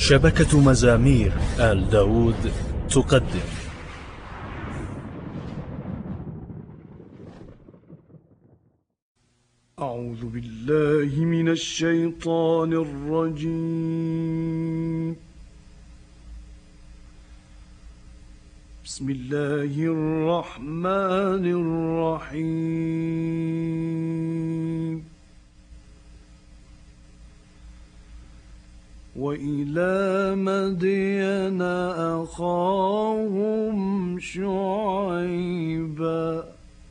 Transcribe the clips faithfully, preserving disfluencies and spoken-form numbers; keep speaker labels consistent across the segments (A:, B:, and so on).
A: شبكة مزامير آل داود تقدم.
B: أعوذ بالله من الشيطان الرجيم. بسم الله الرحمن الرحيم. وإلى مدين أخاهم شعيبا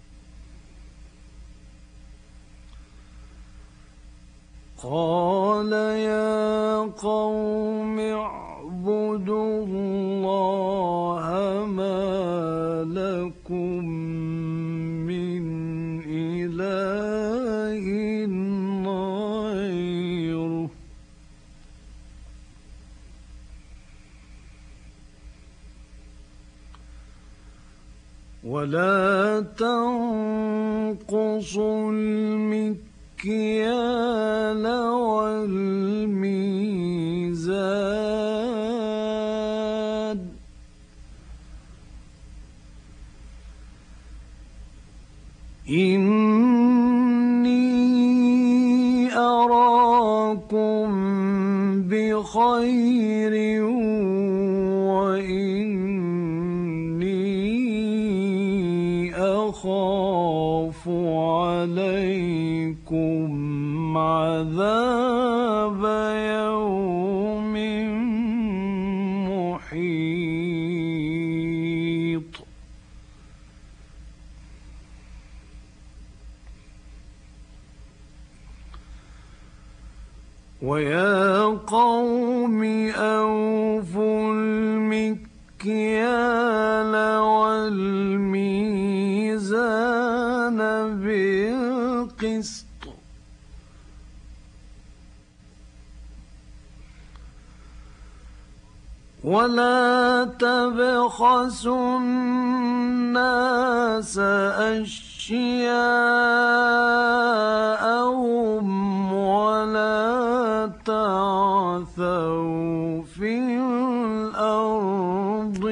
B: قال يا قوم اعبدوا الله ما لكم من إله غيره ولا تنقصوا المكيال والميزان إني أراكم بخير وإني أخاف عليكم عذاب يوم محيط ويا قوم أوفوا المكيال والميزان بالقسط ولا تبخسوا الناس أشياءهم ولا تعثوا في الأرض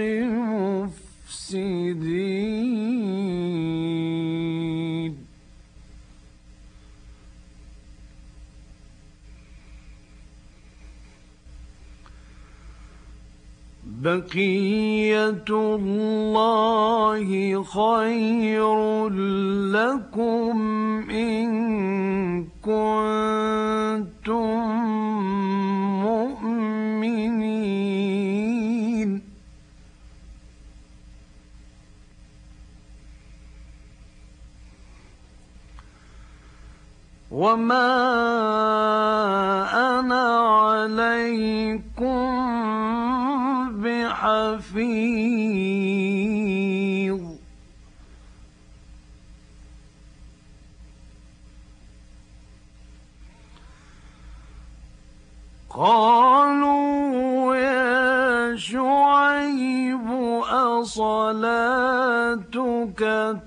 B: مفسدين بقية الله خير لكم إن كنتم مؤمنين وما أنا عليكم بحفيظ قالوا يا شعيب أصلاتك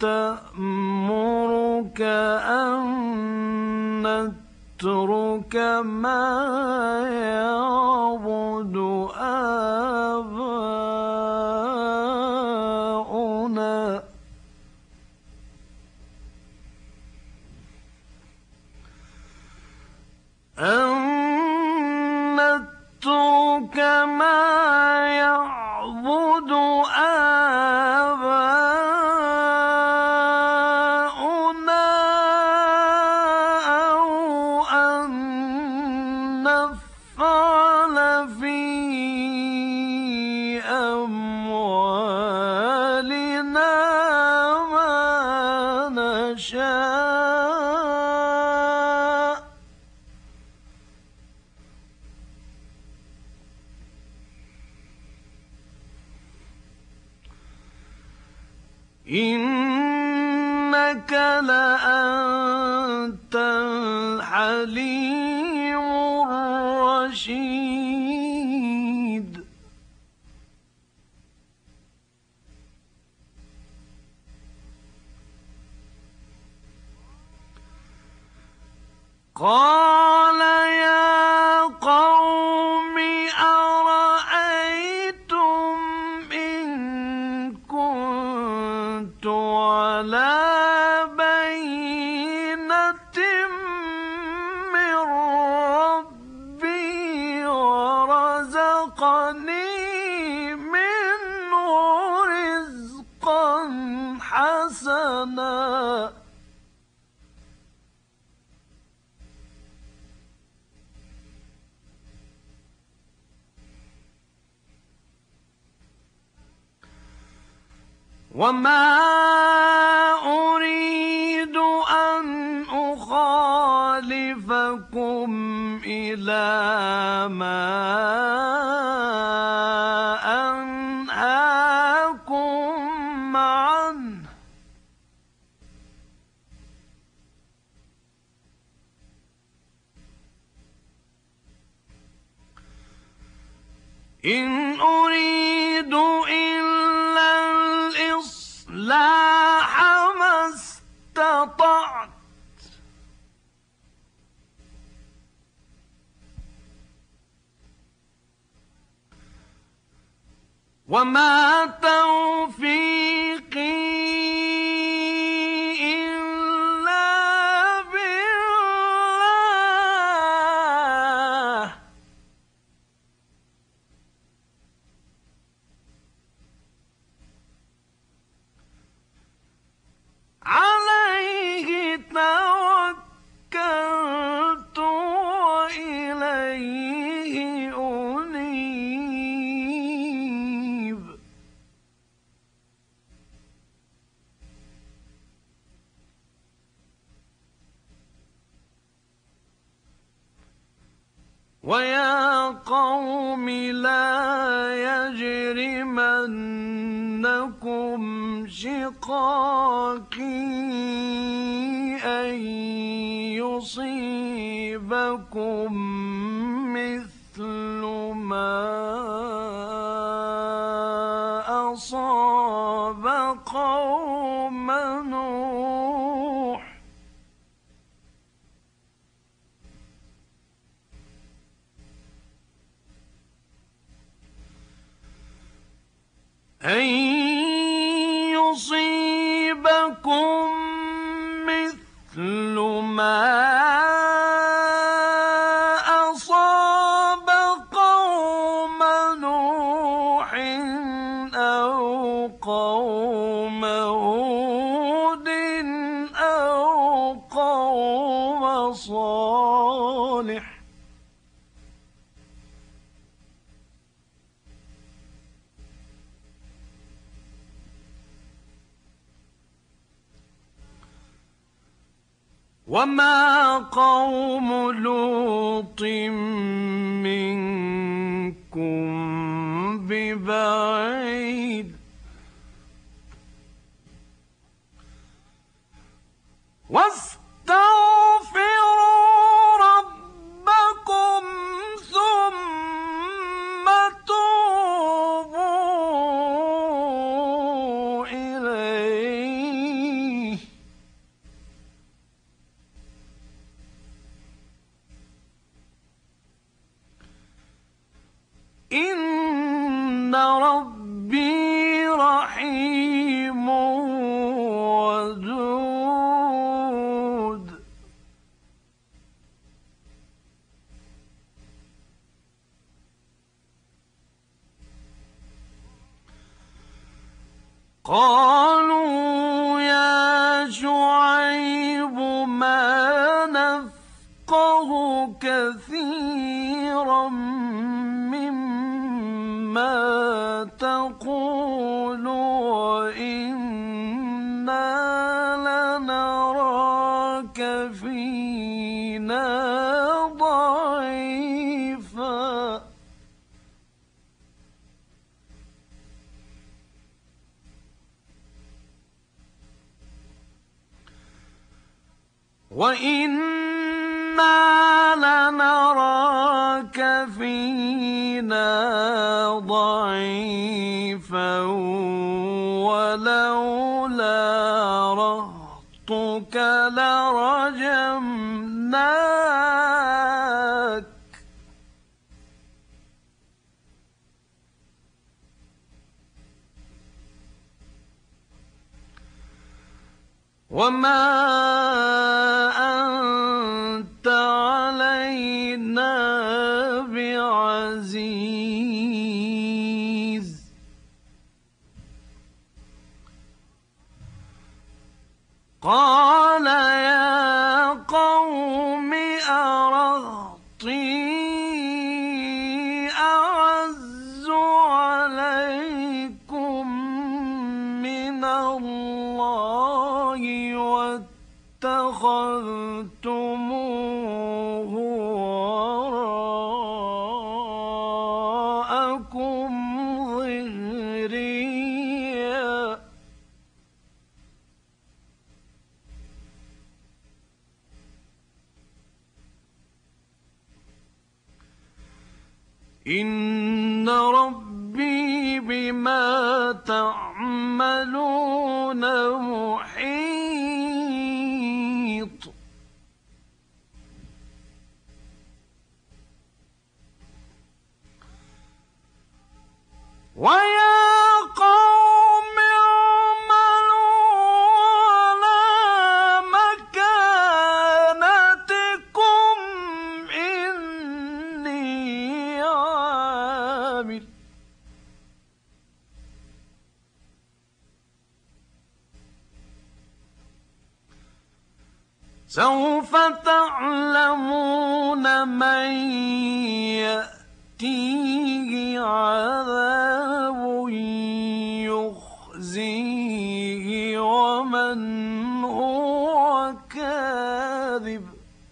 B: تأمرك أن نترك ما يعبد آباؤنا أن نترك ما يعبد آباؤنا أو أن نفعل في أموالنا ما نشاء إنك لأنت الحليم الرشيد قال يا قوم أرأيتم ورزقني منه رزقا حسنا وما أريد أن أخالفكم إلى ما أنهاكم عنه إن أريد إلا الإصلاح ما استطعت وما توفيقي إلا بالله عليه توكلت وإليه أنيب ويا قوم لا يجرمنكم شقاقي أن يصيبكم مثل ما أصاب قوم نوح أن يصيبكم مثل ما أصاب قوم نوح أو قوم هود أو قوم صالح وما قوم لوط منكم ببعيد واستغفروا ربكم ثم توبوا إليه إن ربي رحيم ودود قالوا يا شعيب ما نفقه كثيرا مما تقول وإنا لنراك فينا ضعيفا وإنا لنراك فينا ضعيفا ولولا رهطك لرجمناك وما أنت علينا بعزيز قال يا قوم أرهطي أعز عليكم من الله واتخذتموه وراءكم ظهريا إن ربي بما تعملون محيط ويا قوم اعملوا على مكانتكم إني عامل سوف تعلمون من يأتيه عذاب يخزيه ومن هو كاذب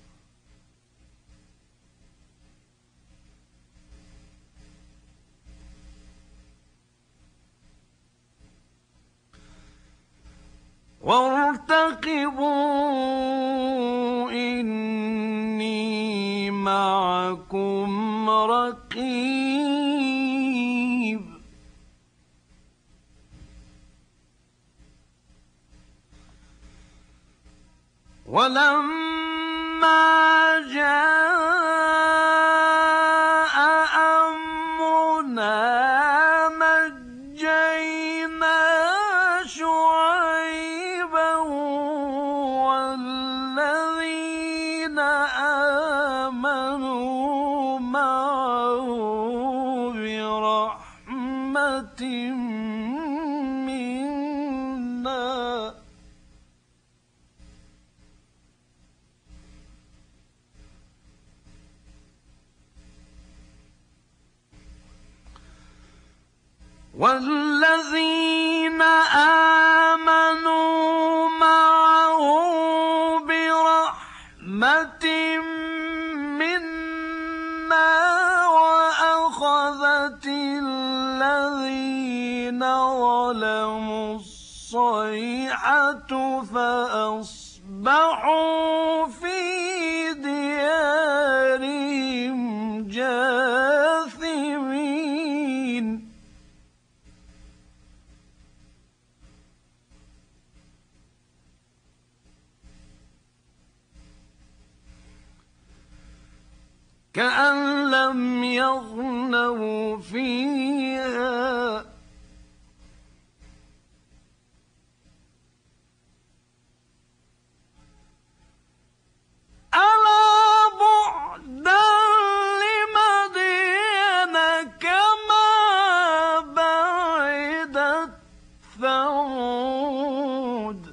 B: وارتقبوا إني معكم رقيب ولما جاء أمرنا نجينا شعيبا والذين آمنوا معه برحمة منا والذين آمنوا معه برحمة منا وأخذت الذين ظلموا الصيحة فأصبحوا في ديارهم جاثمين كأن لم يغنوا فيها ألا بعدا لمدين كما بعدت ثمود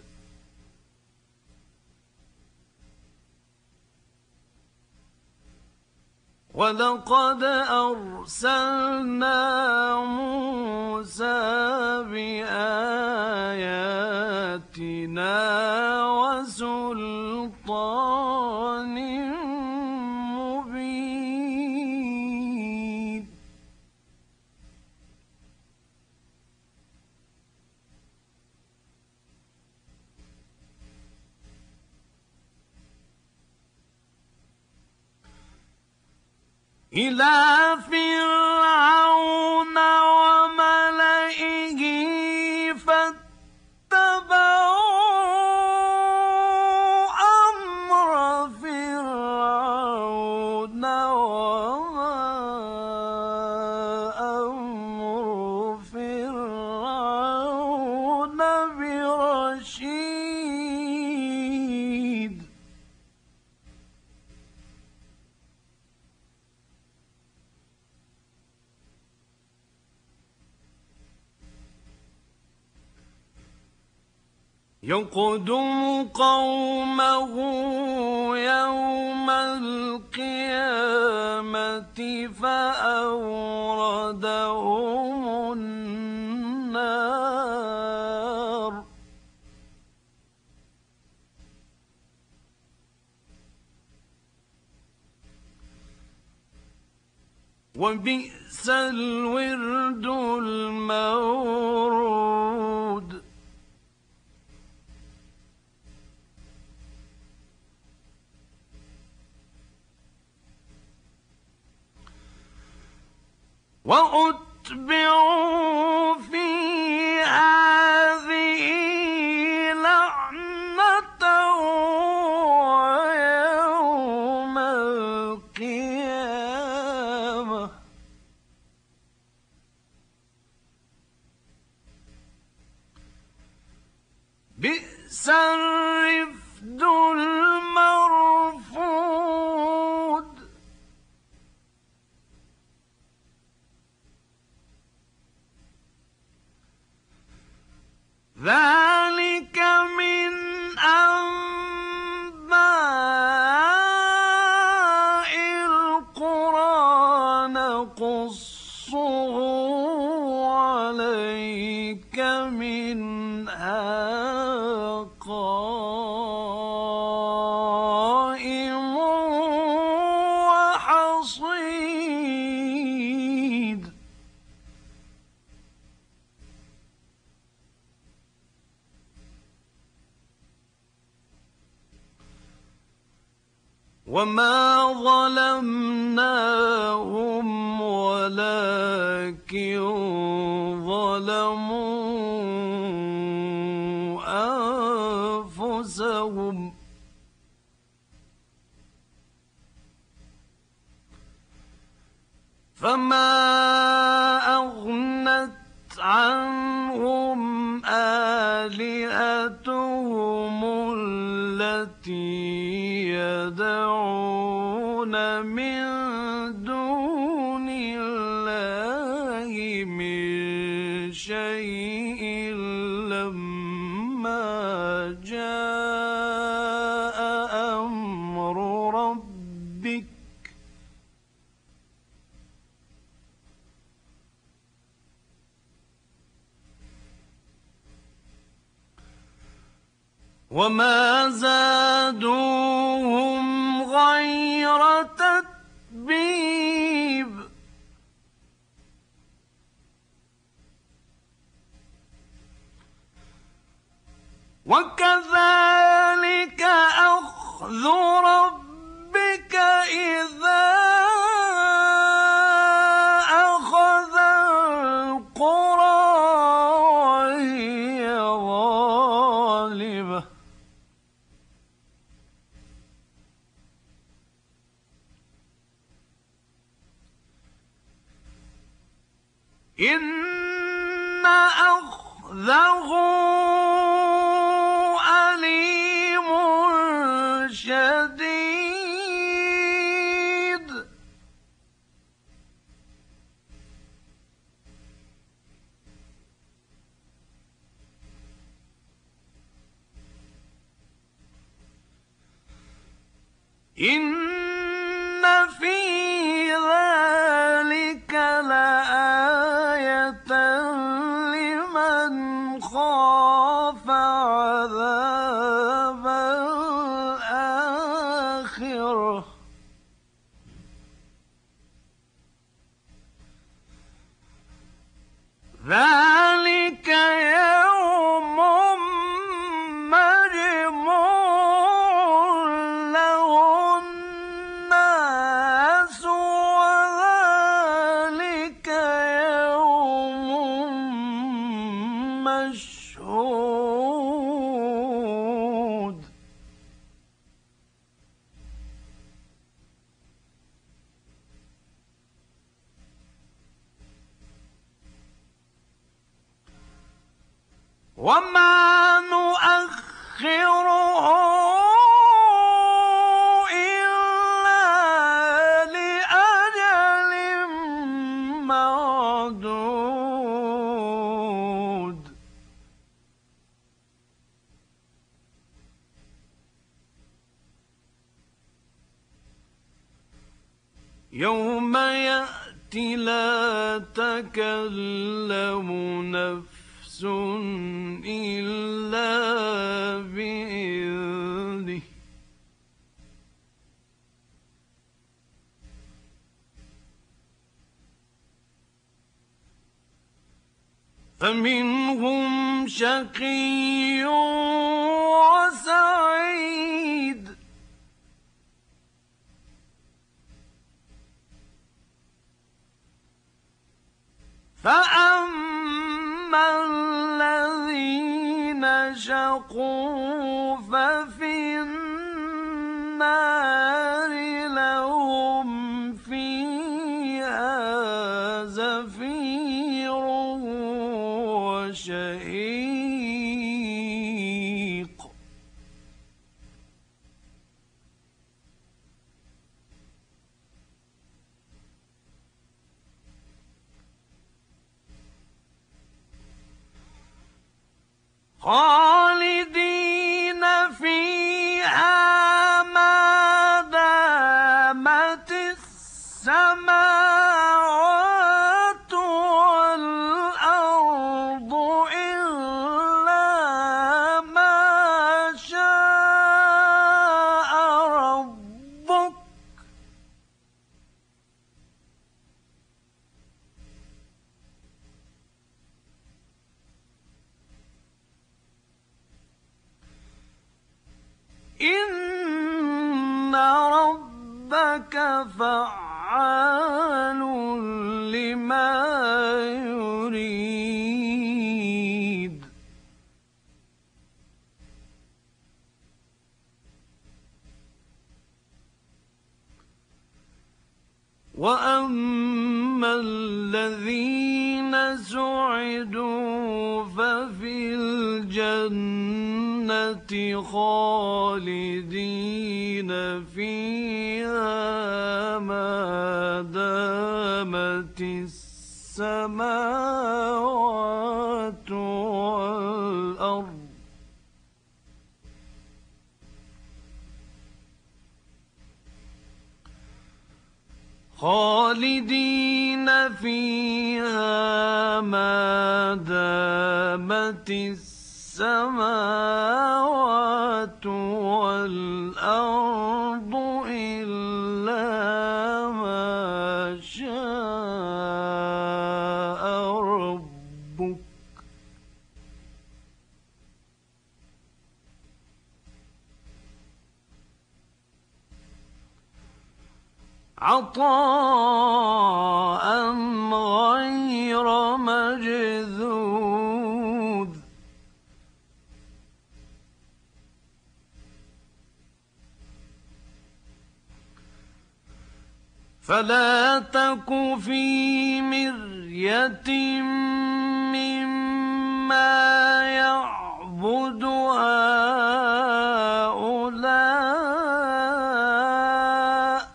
B: ولقد أرسلنا موسى بآياتنا وسلطان مبين إلى فرعون وملئه فاتبعوا أمر فرعون وما أمر فرعون برشيد يقدم قومه يوم القيامة فأوردهم النار. وبئس الورد المورود. وأتبعوا في هذه لعنة يوم القيامة. بئس الرفد المرفود. ذلك من أنباء القرى نقصه عليك منها قائم وحصيد. وما ظلمناهم ولكن ظلموا أنفسهم. فما أغنت عنهم آلهتهم التي يدعون من دون الله من شيء لما جاء أمر ربك. وما زادوهم غير تتبيب. وكذلك أخذ ربك إذا أخذ القرى وهي ظالمة. إن أخذه أليم شديد. إن في ذلك لآية لمن خاف عذاب الآخرة. ذلك يوم مجموع له الناس. وذلك يوم مشهود. وما نؤخره إلا لأجل معدود. يوم يأتي لا تكلم نفس إلا بإذنه فمنهم شقي وسعيد فأما الذين شقوا ففي النار لهم فيها زفير وشهيق خالدين فيها ما دامت السماوات والأرض إلا ما شاء ربك إن ربك فعال لما يريد وأما الذين سعدوا ففي الجنة خالدين فيها ما دامت السماوات والأرض خالدين فيها ما دامت السماوات والأرض إلا ما شاء ربك عطاء غير مجذوذ فلا تك في مرية مما يعبد هؤلاء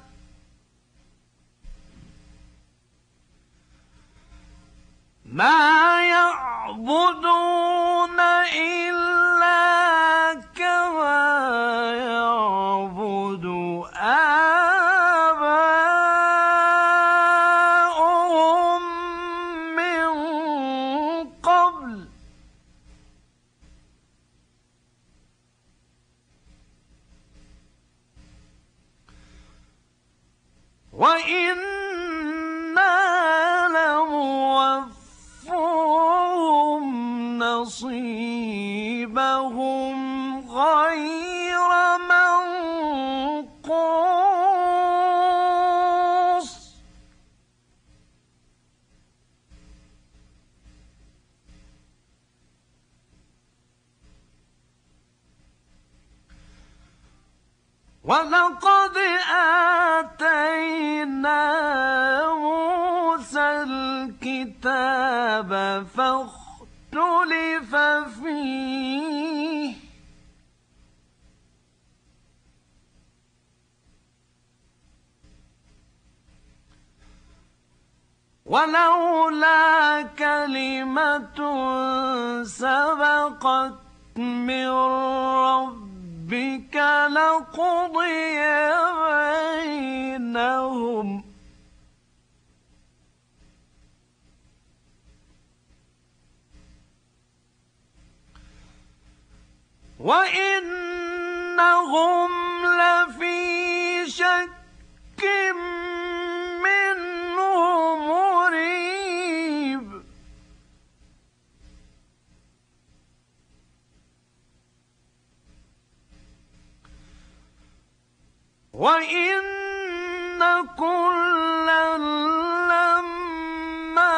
B: ما يعبدون إلا كما يعبد آباؤهم من قبل وإنا لموفوهم نصيبهم غير منقوص ولقد آتينا موسى الكتاب فاختلف فيه ولولا كلمة سبقت من ربك لقضي بينهم وإنهم لفي شك منه مريب وإن كلا لما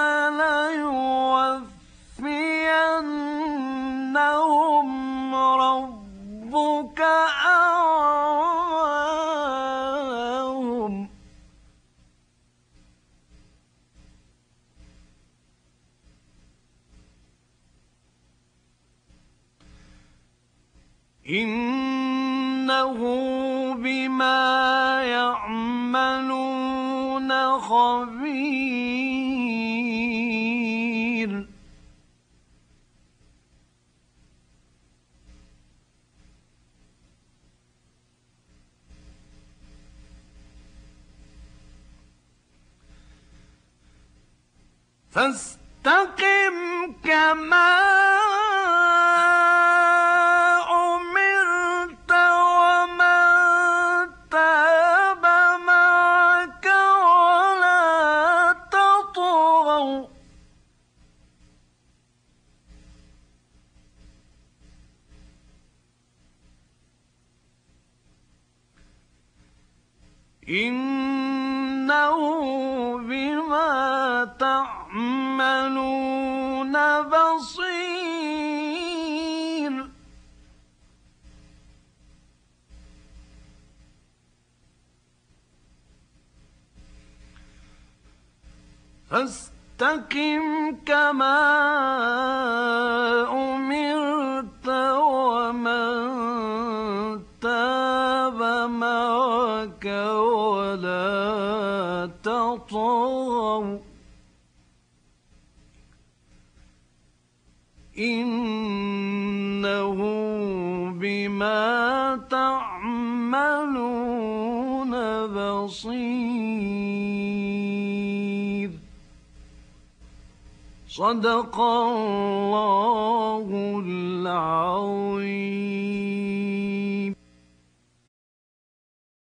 B: ليوفينهم ربك أعمالهم إنه بما يعملون خبير فاستقم كما أمرت ومن تاب معك ولا تطغوا إنه بما تعملون بصير فاستقم كما أمرت ومن تاب معك ولا تطغوا إنه بما تعملون بصير صدق الله العظيم.